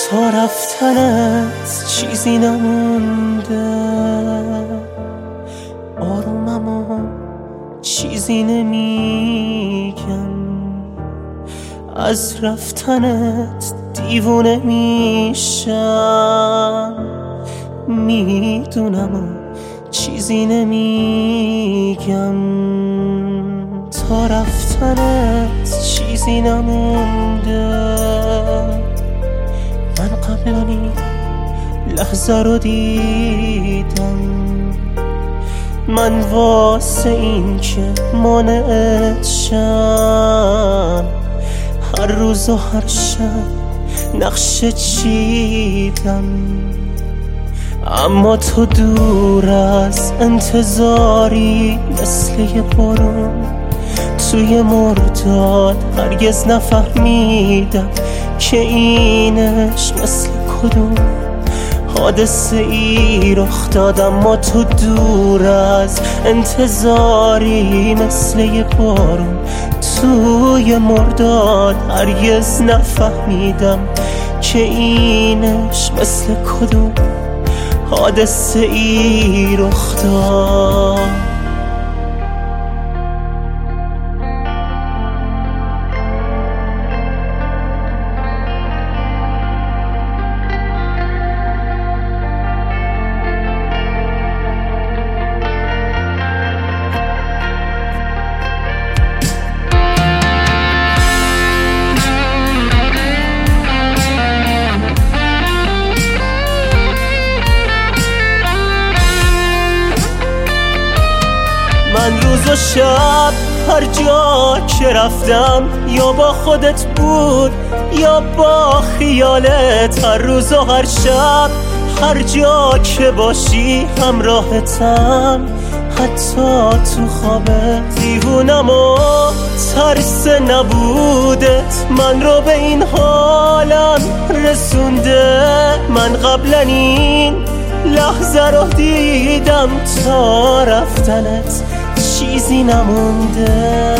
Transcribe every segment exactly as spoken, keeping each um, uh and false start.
تا رفتنت چیزی نمونده، آرومم و چیزی نمیگم، از رفتنت دیوونه میشم، میدونم و چیزی نمیگم. تا رفتنت چیزی نمونده، من قبل این لحظه رو دیدم، من واسه این که مانعت شم هر روز و هر شب نقشه چیدم. اما تو دور از انتظاری مثل یه بارون توی مرداد، هرگز نفهمیدم که اینش مثل کدوم حادثه ای رخ داد. اما تو دور از انتظاری مثل یه بارون توی مرداد، هرگز نفهمیدم که اینش مثل کدوم حادثه ای رخ داد. من روز و شب هر جا که رفتم، یا با خودت بود یا با خیالت، هر روز و هر شب هر جا که باشی همراهتم، حتی تو خوابت. دیوونم و ترس نبودت من رو به این حالم رسونده، من قبلا این لحظه رو دیدم، تا رفتنت چیزی نمونده.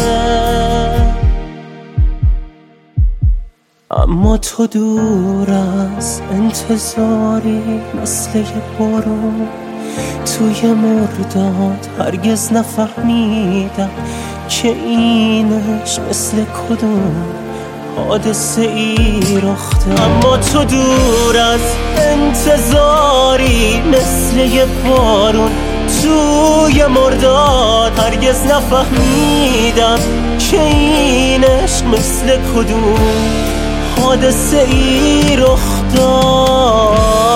اما تو دور از انتظاری مثل یه بارون توی مرداد، هرگز نفهمیدم که اینش مثل کدوم حادثه ای رخ داد. اما تو دور از انتظاری مثل یه بارون توی مرداد، هرگز نفهمیدم که اینش مثل کدوم حادثه ای رخ داد.